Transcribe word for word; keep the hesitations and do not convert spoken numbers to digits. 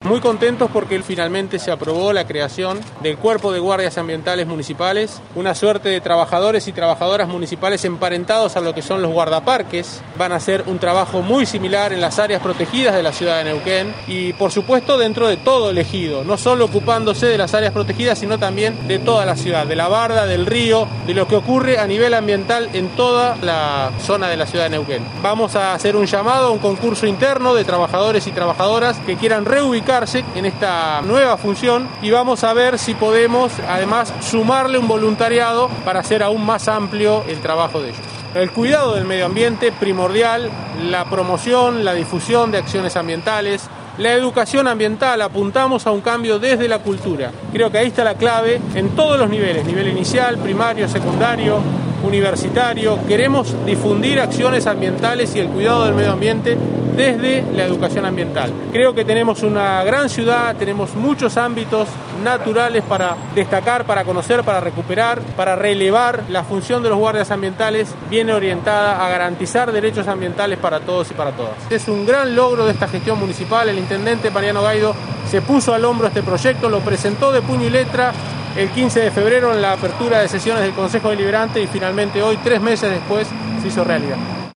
Muy contentos porque finalmente se aprobó la creación del Cuerpo de Guardias Ambientales Municipales, una suerte de trabajadores y trabajadoras municipales emparentados a lo que son los guardaparques. Van a hacer un trabajo muy similar en las áreas protegidas de la ciudad de Neuquén y, por supuesto, dentro de todo el ejido, no solo ocupándose de las áreas protegidas, sino también de toda la ciudad, de la barda, del río, de lo que ocurre a nivel ambiental en toda la zona de la ciudad de Neuquén. Vamos a hacer un llamado a un concurso interno de trabajadores y trabajadoras que quieran reubicar en esta nueva función y vamos a ver si podemos además sumarle un voluntariado para hacer aún más amplio el trabajo de ellos. El cuidado del medio ambiente primordial, la promoción, la difusión de acciones ambientales, la educación ambiental, apuntamos a un cambio desde la cultura. Creo que ahí está la clave en todos los niveles, nivel inicial, primario, secundario, universitario. Queremos difundir acciones ambientales y el cuidado del medio ambiente desde la educación ambiental. Creo que tenemos una gran ciudad, tenemos muchos ámbitos naturales para destacar, para conocer, para recuperar, para relevar. La función de los guardias ambientales viene orientada a garantizar derechos ambientales para todos y para todas. Es un gran logro de esta gestión municipal. El intendente Mariano Gaido se puso al hombro este proyecto, lo presentó de puño y letra el quince de febrero en la apertura de sesiones del Consejo Deliberante y finalmente hoy, tres meses después, se hizo realidad.